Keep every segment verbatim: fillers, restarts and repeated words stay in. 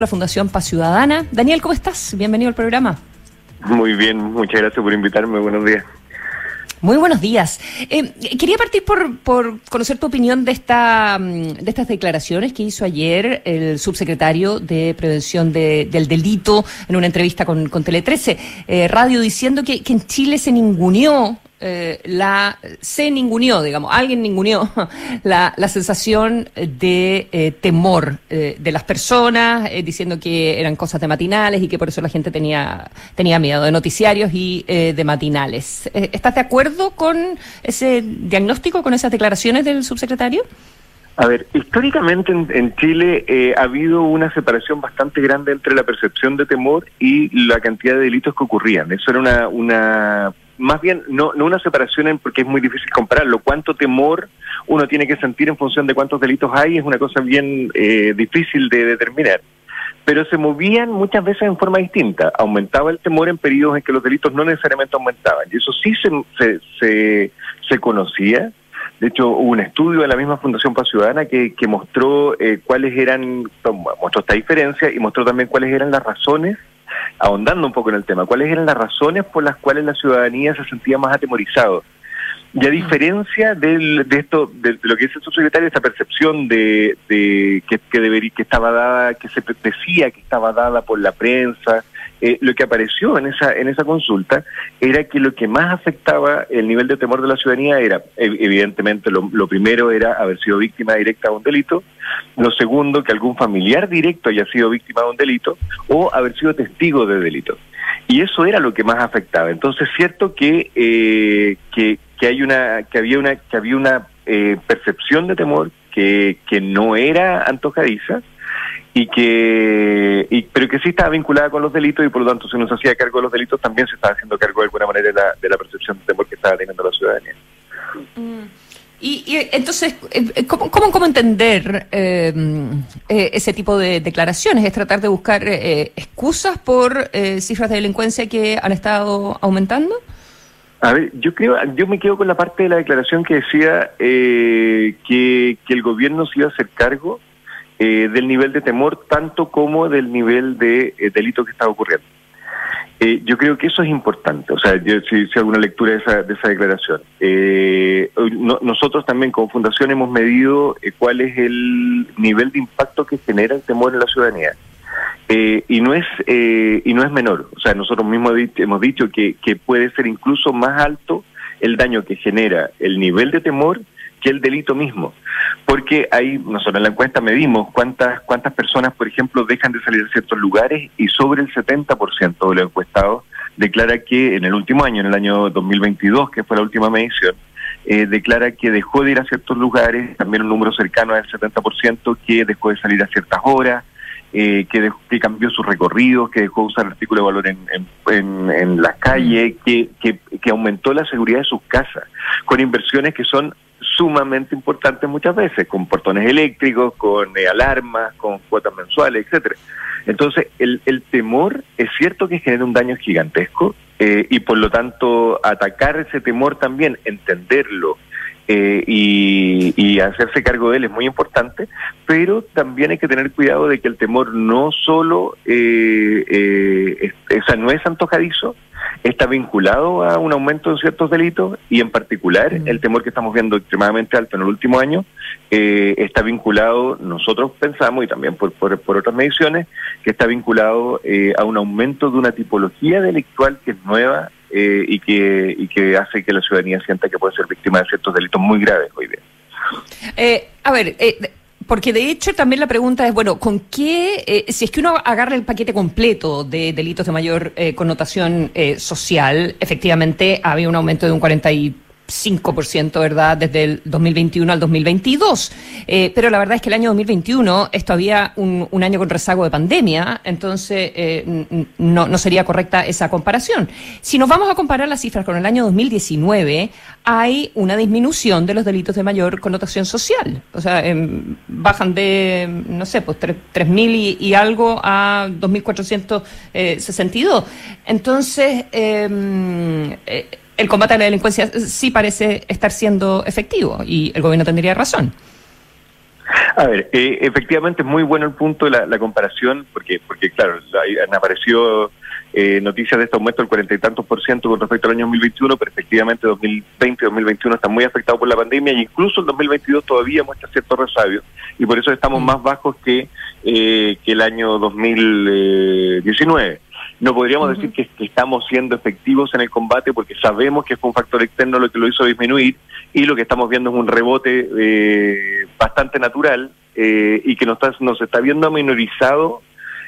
La Fundación Paz Ciudadana. Daniel, ¿cómo estás? Bienvenido al programa. Muy bien, muchas gracias por invitarme. Buenos días. Muy buenos días. Eh, quería partir por, por conocer tu opinión de esta de estas declaraciones que hizo ayer el subsecretario de Prevención de, del Delito en una entrevista con, con Tele trece eh, Radio, diciendo que, que en Chile se ninguneó Eh, la se ninguneó, digamos, alguien ninguneó la, la sensación de eh, temor eh, de las personas, eh, diciendo que eran cosas de matinales y que por eso la gente tenía tenía miedo de noticiarios y eh, de matinales. Eh, ¿Estás de acuerdo con ese diagnóstico, con esas declaraciones del subsecretario? A ver, históricamente en, en Chile eh, ha habido una separación bastante grande entre la percepción de temor y la cantidad de delitos que ocurrían. Eso era una... una más bien, no, no una separación en, porque es muy difícil compararlo. Cuánto temor uno tiene que sentir en función de cuántos delitos hay es una cosa bien eh, difícil de determinar. Pero se movían muchas veces en forma distinta. Aumentaba el temor en periodos en que los delitos no necesariamente aumentaban. Y eso sí se, se, se, se conocía. De hecho, hubo un estudio de la misma Fundación Paz Ciudadana que, que mostró eh, cuáles eran, mostró esta diferencia y mostró también cuáles eran las razones, ahondando un poco en el tema, cuáles eran las razones por las cuales la ciudadanía se sentía más atemorizado. Y a diferencia del, de esto, de, de lo que dice el subsecretario, esta percepción de, de que, que debería, que estaba dada, que se decía que estaba dada por la prensa, eh, lo que apareció en esa en esa consulta era que lo que más afectaba el nivel de temor de la ciudadanía era, evidentemente, lo, lo primero era haber sido víctima directa de un delito, lo segundo, que algún familiar directo haya sido víctima de un delito, o haber sido testigo de delito. Y eso era lo que más afectaba. Entonces, es cierto que, eh, que que hay una que había una que había una eh, percepción de temor que, que no era antojadiza y que y, pero que sí estaba vinculada con los delitos, y por lo tanto, si uno se hacía cargo de los delitos, también se estaba haciendo cargo de alguna manera de la, de la percepción de temor que estaba teniendo la ciudadanía. Mm. Y, y entonces, ¿cómo, cómo, cómo entender eh, eh, ese tipo de declaraciones? ¿Es tratar de buscar eh, excusas por eh, cifras de delincuencia que han estado aumentando? A ver, yo creo, yo me quedo con la parte de la declaración que decía eh, que, que el gobierno se iba a hacer cargo eh, del nivel de temor, tanto como del nivel de eh, delito que estaba ocurriendo. Eh, yo creo que eso es importante, o sea, yo si hice alguna lectura de esa, de esa declaración. Eh, no, nosotros también como fundación hemos medido eh, cuál es el nivel de impacto que genera el temor en la ciudadanía. Eh, y no es eh, y no es menor. O sea, nosotros mismos hemos dicho que, que puede ser incluso más alto el daño que genera el nivel de temor que el delito mismo. Porque ahí, nosotros en la encuesta medimos cuántas cuántas personas, por ejemplo, dejan de salir a ciertos lugares, y sobre el setenta por ciento de los encuestados declara que en el último año, en el año dos mil veintidós, que fue la última medición, eh, declara que dejó de ir a ciertos lugares, también un número cercano al setenta por ciento que dejó de salir a ciertas horas, Eh, que, dejó, que cambió sus recorridos, que dejó de usar artículos de valor en, en, en, en las calles, que, que, que aumentó la seguridad de sus casas, con inversiones que son sumamente importantes muchas veces, con portones eléctricos, con eh, alarmas, con cuotas mensuales, etcétera. Entonces, el, el temor es cierto que genera un daño gigantesco, eh, y por lo tanto, atacar ese temor también, entenderlo, Eh, y, y hacerse cargo de él es muy importante, pero también hay que tener cuidado de que el temor no solo, eh, eh, es, esa no es antojadizo, está vinculado a un aumento en ciertos delitos, y en particular mm. el temor que estamos viendo extremadamente alto en el último año eh, está vinculado, nosotros pensamos, y también por, por, por otras mediciones, que está vinculado eh, a un aumento de una tipología delictual que es nueva, Eh, y que y que hace que la ciudadanía sienta que puede ser víctima de ciertos delitos muy graves hoy día. Eh, a ver, eh, porque de hecho también la pregunta es, bueno, ¿con qué, eh, si es que uno agarra el paquete completo de delitos de mayor eh, connotación eh, social, efectivamente había un aumento de un cuarenta y cinco por ciento, ¿verdad?, desde el dos mil veintiuno al dos mil veintidós. Eh, pero la verdad es que el año dos mil veintiuno es todavía un, un año con rezago de pandemia, entonces eh, no, no sería correcta esa comparación. Si nos vamos a comparar las cifras con el año dos mil diecinueve, hay una disminución de los delitos de mayor connotación social. O sea, eh, bajan de, no sé, pues tres mil y, y algo a dos mil cuatrocientos sesenta y dos. Entonces, eh, eh, el combate a la delincuencia sí parece estar siendo efectivo, y el gobierno tendría razón. A ver, eh, efectivamente es muy bueno el punto de la, la comparación, porque, porque claro, hay, han aparecido eh, noticias de este aumento del cuarenta y tantos por ciento con respecto al año dos mil veintiuno, pero efectivamente dos mil veinte y dos mil veintiuno están muy afectados por la pandemia, e incluso el dos mil veintidós todavía muestra cierto resabio, y por eso estamos mm. más bajos que, eh, que el año dos mil diecinueve. No podríamos uh-huh. decir que, que estamos siendo efectivos en el combate, porque sabemos que fue un factor externo lo que lo hizo disminuir, y lo que estamos viendo es un rebote eh, bastante natural eh, y que nos está, nos está viendo minorizado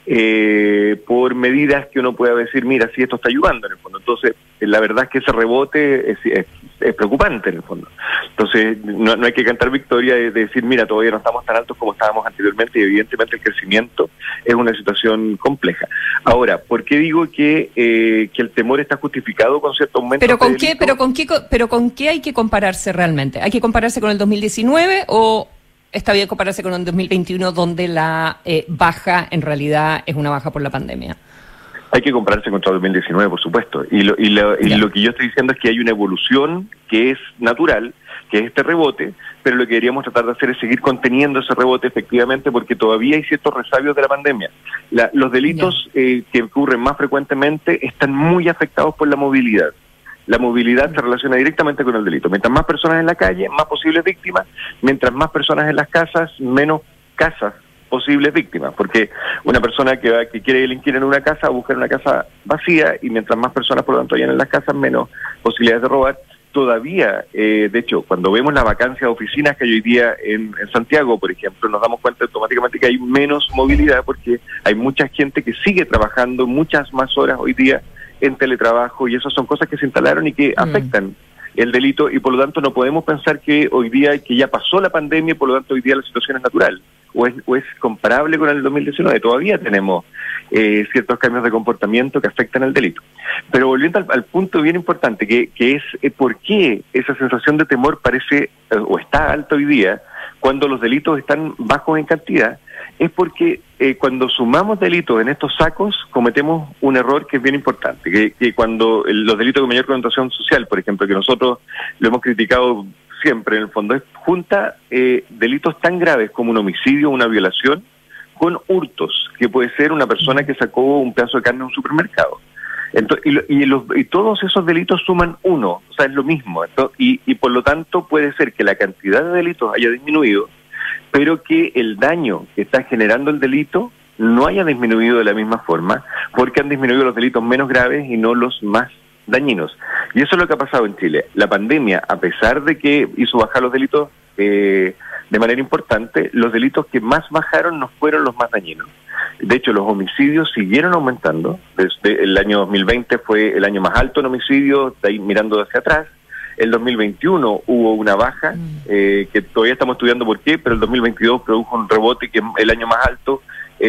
eh, por medidas que uno pueda decir, mira, sí, esto está ayudando en el fondo. Entonces, la verdad es que ese rebote es, es, es preocupante en el fondo. Entonces, no, no hay que cantar victoria de, de decir, mira, todavía no estamos tan altos como estábamos anteriormente, y evidentemente el crecimiento es una situación compleja. Ahora, ¿por qué digo que, eh, que el temor está justificado con cierto aumento? ¿Pero con qué, pero con qué, pero con qué hay que compararse realmente? ¿Hay que compararse con el dos mil diecinueve o está bien compararse con el dos mil veintiuno, donde la eh, baja en realidad es una baja por la pandemia? Hay que compararse contra el dos mil diecinueve, por supuesto. Y lo, y, lo, y lo que yo estoy diciendo es que hay una evolución que es natural, que es este rebote, pero lo que deberíamos tratar de hacer es seguir conteniendo ese rebote efectivamente, porque todavía hay ciertos resabios de la pandemia. La, los delitos eh, que ocurren más frecuentemente están muy afectados por la movilidad. La movilidad se relaciona directamente con el delito. Mientras más personas en la calle, más posibles víctimas. Mientras más personas en las casas, menos casas posibles víctimas, porque una persona que va, que quiere delinquir en una casa, busca una casa vacía, y mientras más personas por lo tanto hayan en las casas, menos posibilidades de robar. Todavía, eh, de hecho, cuando vemos la vacancia de oficinas que hay hoy día en, en Santiago, por ejemplo, nos damos cuenta automáticamente que hay menos movilidad, porque hay mucha gente que sigue trabajando muchas más horas hoy día en teletrabajo, y esas son cosas que se instalaron y que mm. afectan el delito, y por lo tanto no podemos pensar que hoy día, que ya pasó la pandemia, y por lo tanto hoy día la situación es natural, o es, o es comparable con el dos mil diecinueve. Todavía tenemos eh, ciertos cambios de comportamiento que afectan al delito. Pero volviendo al, al punto bien importante, que, que es eh, por qué esa sensación de temor parece eh, o está alta hoy día, cuando los delitos están bajos en cantidad, es porque eh, cuando sumamos delitos en estos sacos, cometemos un error que es bien importante, que, que cuando el, los delitos de mayor connotación social, por ejemplo, que nosotros lo hemos criticado siempre en el fondo, es junta eh, delitos tan graves como un homicidio, una violación, con hurtos, que puede ser una persona que sacó un pedazo de carne en un supermercado. Entonces, y, y, los, y todos esos delitos suman uno, o sea, es lo mismo. Entonces, y, y por lo tanto puede ser que la cantidad de delitos haya disminuido, pero que el daño que está generando el delito no haya disminuido de la misma forma, porque han disminuido los delitos menos graves y no los más dañinos. Y eso es lo que ha pasado en Chile. La pandemia, a pesar de que hizo bajar los delitos eh, de manera importante, los delitos que más bajaron no fueron los más dañinos. De hecho, los homicidios siguieron aumentando. Desde el año dos mil veinte fue el año más alto en homicidios, de ahí mirando hacia atrás. El dos mil veintiuno hubo una baja, eh, que todavía estamos estudiando por qué, pero el dos mil veintidós produjo un rebote que es el año más alto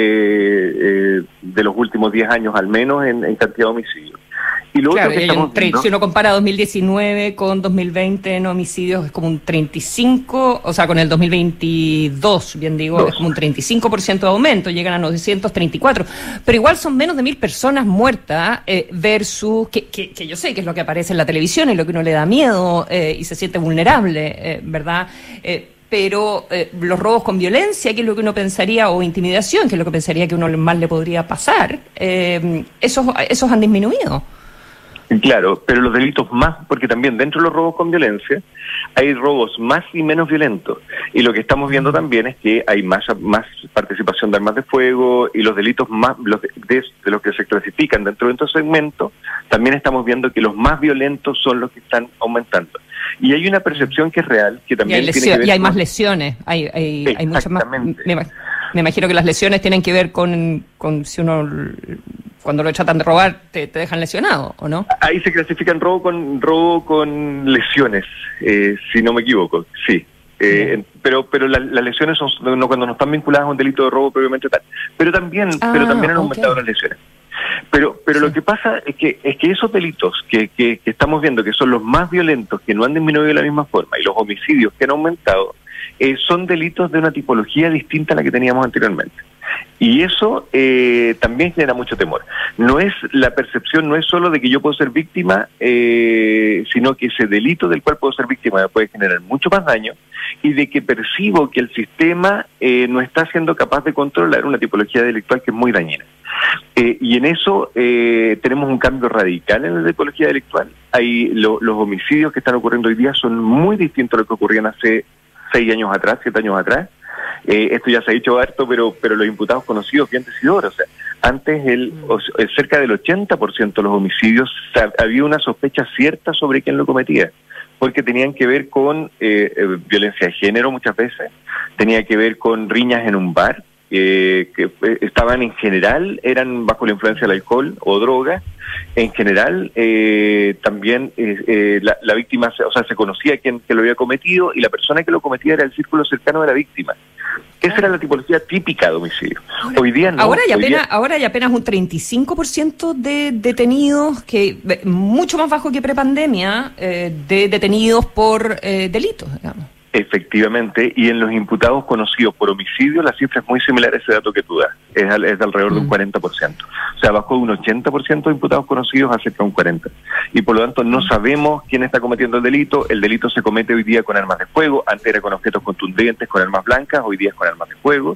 eh, eh, de los últimos diez años al menos en, en cantidad de homicidios. Y lo claro, otro que estamos viendo, si uno compara dos mil diecinueve con dos mil veinte en homicidios, es como un treinta y cinco, o sea, con el dos mil veintidós, bien digo, dos. Es como un treinta y cinco por ciento de aumento, llegan a novecientos treinta y cuatro, pero igual son menos de mil personas muertas eh, versus, que, que, que yo sé que es lo que aparece en la televisión y lo que uno le da miedo eh, y se siente vulnerable, eh, ¿verdad?, eh, pero eh, los robos con violencia, que es lo que uno pensaría, o intimidación, que es lo que pensaría que uno más le podría pasar, eh, esos, esos han disminuido. Claro, pero los delitos más, porque también dentro de los robos con violencia hay robos más y menos violentos, y lo que estamos viendo también es que hay más más participación de armas de fuego, y los delitos más los de, de, de los que se clasifican dentro de estos segmentos, también estamos viendo que los más violentos son los que están aumentando. Y hay una percepción que es real, que también y tiene que ver y hay con... más lesiones, hay, hay, hay muchas más. Me, me imagino que las lesiones tienen que ver con, con si uno, cuando lo tratan de robar, te, te dejan lesionado, ¿o no? Ahí se clasifican robo con robo con lesiones, eh, si no me equivoco, sí. Eh, pero pero la, las lesiones son no, cuando no están vinculadas a un delito de robo previamente tal. Pero también ah, pero también han okay. aumentado las lesiones. Pero pero sí. Lo que pasa es que es que esos delitos que, que, que estamos viendo, que son los más violentos, que no han disminuido de la misma forma, y los homicidios que han aumentado, eh, son delitos de una tipología distinta a la que teníamos anteriormente. Y eso eh, también genera mucho temor. No es la percepción, no es solo de que yo puedo ser víctima, eh, sino que ese delito del cual puedo ser víctima me puede generar mucho más daño, y de que percibo que el sistema eh, no está siendo capaz de controlar una tipología delictual que es muy dañina. Eh, y en eso eh, tenemos un cambio radical en la tipología delictual. Hay lo, los homicidios que están ocurriendo hoy día son muy distintos a lo que ocurrían hace seis años atrás, siete años atrás. Eh, esto ya se ha dicho harto, pero pero los imputados conocidos bien decidores. O sea, antes el o, cerca del ochenta por ciento de los homicidios había una sospecha cierta sobre quién lo cometía, porque tenían que ver con eh, eh, violencia de género muchas veces, tenía que ver con riñas en un bar, eh, que eh, estaban en general, eran bajo la influencia del alcohol o droga. En general, eh, también eh, eh, la, la víctima, o sea, se conocía quién que lo había cometido, y la persona que lo cometía era el círculo cercano de la víctima. Esa era la tipología típica de homicidio. Hoy día no. Ahora hay apenas, día... ahora hay apenas un treinta y cinco por ciento de detenidos, que mucho más bajo que prepandemia, eh, de detenidos por eh, delitos, digamos. Efectivamente, y en los imputados conocidos por homicidio la cifra es muy similar a ese dato que tú das, es, al, es de alrededor mm. de un cuarenta por ciento. O sea, bajó de un ochenta por ciento de imputados conocidos a cerca de un cuarenta por ciento. Y por lo tanto no sabemos quién está cometiendo el delito. El delito se comete hoy día con armas de fuego, antes era con objetos contundentes, con armas blancas, hoy día es con armas de fuego,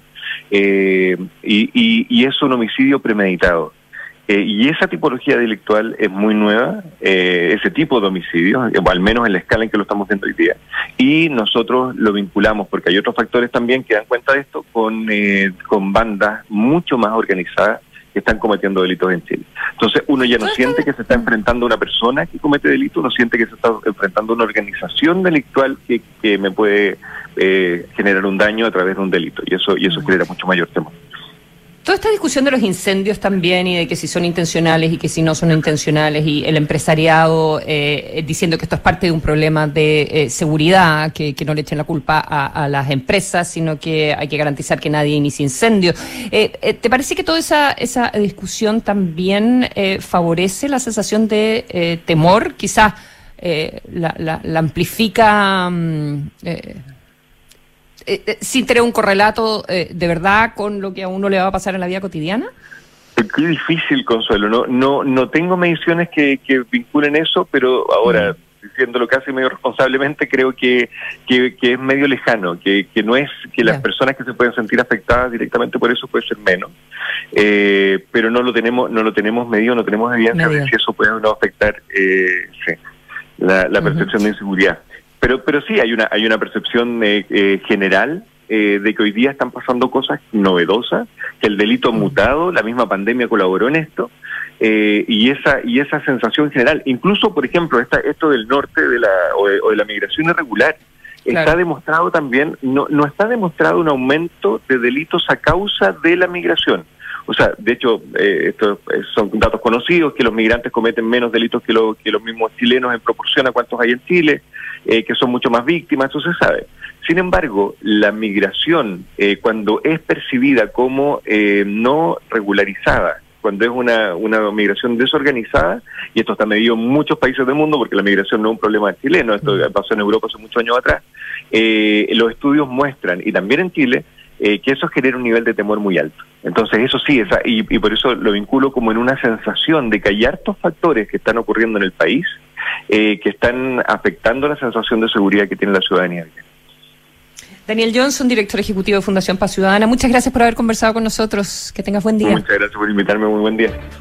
eh, y, y, y es un homicidio premeditado. Eh, y esa tipología delictual es muy nueva, eh, ese tipo de homicidios, eh, al menos en la escala en que lo estamos viendo hoy día. Y nosotros lo vinculamos, porque hay otros factores también que dan cuenta de esto, con, eh, con bandas mucho más organizadas que están cometiendo delitos en Chile. Entonces uno ya no siente que se está enfrentando a una persona que comete delito, uno siente que se está enfrentando a una organización delictual que, que me puede eh, generar un daño a través de un delito. Y eso, y eso genera mucho mayor temor. Toda esta discusión de los incendios también, y de que si son intencionales y que si no son intencionales, y el empresariado eh, diciendo que esto es parte de un problema de eh, seguridad, que, que no le echen la culpa a, a las empresas, sino que hay que garantizar que nadie inicie incendios. Eh, eh, ¿Te parece que toda esa, esa discusión también eh, favorece la sensación de eh, temor? Quizás eh, la, la, la amplifica... Um, eh, Eh, eh, sin tener un correlato eh, de verdad con lo que a uno le va a pasar en la vida cotidiana? Qué difícil, Consuelo. No no no tengo mediciones que, que vinculen eso, pero ahora, mm. diciéndolo casi medio responsablemente, creo que, que, que es medio lejano, que, que no es que yeah. las personas que se pueden sentir afectadas directamente por eso puede ser menos, eh, pero no lo tenemos no lo tenemos medido, no tenemos evidencia medido. de si eso puede o no afectar eh, sí, la, la percepción uh-huh. de inseguridad. Pero pero sí hay una hay una percepción eh, eh, general eh, de que hoy día están pasando cosas novedosas, que el delito ha mutado, la misma pandemia colaboró en esto, eh, y esa y esa sensación general, incluso por ejemplo esta, esto del norte de la o de, o de la migración irregular, claro. está demostrado también, no no está demostrado un aumento de delitos a causa de la migración. O sea, de hecho, eh, estos son datos conocidos, que los migrantes cometen menos delitos que, lo, que los mismos chilenos en proporción a cuántos hay en Chile, eh, que son mucho más víctimas, eso se sabe. Sin embargo, la migración, eh, cuando es percibida como eh, no regularizada, cuando es una, una migración desorganizada, y esto está medido en muchos países del mundo, porque la migración no es un problema chileno, esto pasó en Europa hace muchos años atrás, eh, los estudios muestran, y también en Chile, eh, que eso genera un nivel de temor muy alto. Entonces eso sí, esa, y, y por eso lo vinculo como en una sensación de que hay hartos factores que están ocurriendo en el país, eh, que están afectando la sensación de seguridad que tiene la ciudadanía. Daniel Johnson, director ejecutivo de Fundación Paz Ciudadana, muchas gracias por haber conversado con nosotros. Que tengas buen día. Muchas gracias por invitarme, muy buen día.